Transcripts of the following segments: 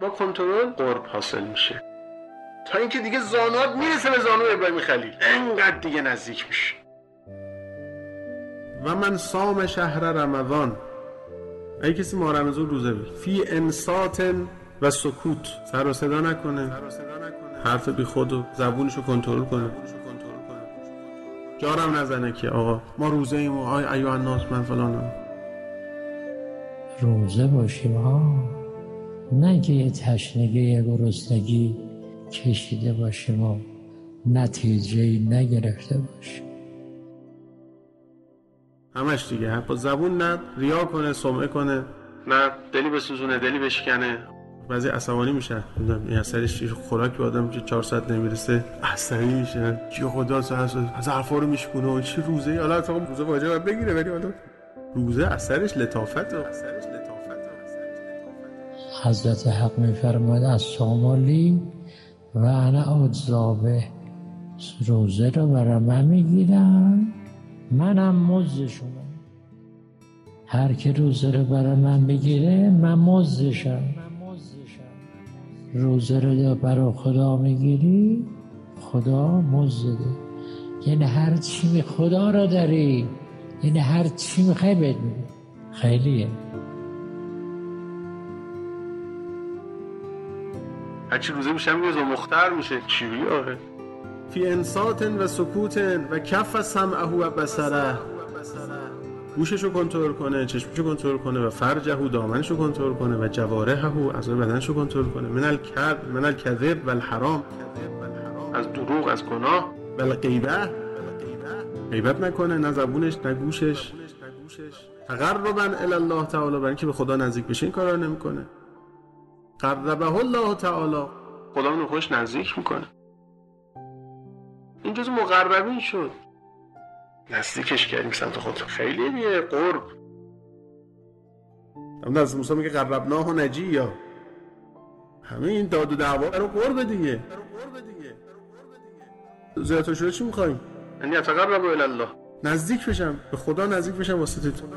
با کنترل قرب حاصل میشه، تا اینکه دیگه زانوات میرسه به زانو ابراهیم خلیل، انقدر دیگه نزدیک میشه. و من صام شهر رمضان، اگه کسی ماه رمضان روزه بگیره، فی انصات و سکوت، سر و صدا نکنه، حرف بی خود و زبونشو کنترل کنه، جارم نزنه که آقا ما روزه ایم و آی ایوه الناس من فلانم. روزه باشیم ها، نه که یه تشنگی یه گرسنگی کشیده باشیم و نتیجه‌ای نگرفته باشیم. همش دیگه با زبون نه ریا کنه، سمعه کنه، نه دلی بسوزونه، دلی بشکنه. بعضی عصبانی میشن، این اثرش خوراک به آدم 4 ساعت نمیرسه عصبی میشن، چی خدا از حرفا رو میشکنه و چی روزه. حالا اتفاقا روزه واجب بگیره، ولی حالا روزه اثرش لطافته. حضرت حق میفرماید از صومالی و انا اجزابه، روزه رو برای من میگیرن منم مزدشونم. هر که روزه رو برای من بگیره من مزدشم. روزه رو برای خدا میگیری خدا مزده. یعنی هر چی خدا رو داری، یعنی هر چی میخوای بهت میده. خیلیه. هرچی روزه میشه میگه مختار میشه. چیوی آخه فی انصات و سکوت و کف سمعه و بصره، گوششو کنترل کنه، چشمشو کنترل کنه، و فرجهو دامنشو کنترل کنه، و جوارحهو اعضای بدنشو کنترل کنه، من الکذب و الحرام، از دروغ، از گناه، و الغیبه، غیبت نکنه، نه زبونش نه گوشش، تقربا الی الله تعالی، برای اینکه به خدا نزدیک بشه این کارا رو نمیکنه. قربه الله تعالی، خدا اون خوش نزدیک میکنه. این جزء مقربین شد، نزدیکش کردیم سمت خود. خیلی دیگه قرب. اما از موسی میگه قربناه و نجیا، همه این داد و دعوا رو قرب دیگه. زیادت و شده چی میخواییم؟ یعنی اتقرب الی الله، نزدیک بشم به خدا، نزدیک بشم واسه تو.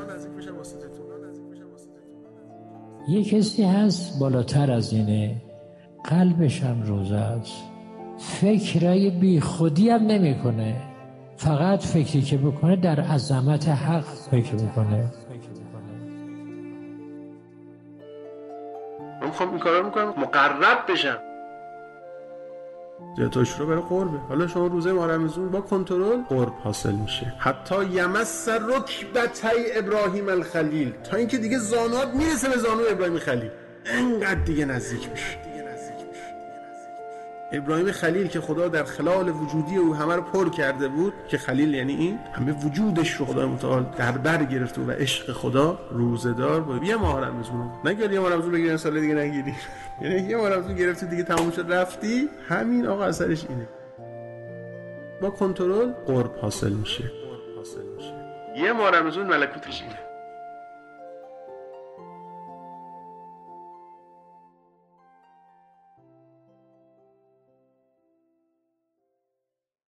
یه کسی هست بالاتر از اینه، قلبش هم روزه است، فکرای بی خودی هم نمی کنه، فقط فکری که بکنه در عظمت حق فکر بکنه. من میخوام این کارا رو میکنم مقرب بشم. زیادتاش رو برای قربه. حالا شما روزه ماه رمضان با کنترل قرب حاصل میشه. حتی یمس رکبتای ابراهیم الخلیل، تا اینکه دیگه زانوات میرسه به زانو ابراهیم خلیل، انقدر دیگه نزدیک میشه. ابراهیم خلیل که خدا در خلال وجودی او همه رو پر کرده بود، که خلیل یعنی این همه وجودش رو خدا متعال در بر گرفته و عشق خدا، روزه‌دار با یه ماه رمضان. نگیر یه ماه رمضان بگیرین سال دیگه نگیری، یعنی یه ماه رمضان گرفتی دیگه تموم شد رفتی، همین آقا اثرش اینه. با کنترل قرب حاصل میشه. یه ماه رمضان ملکوتش اینه.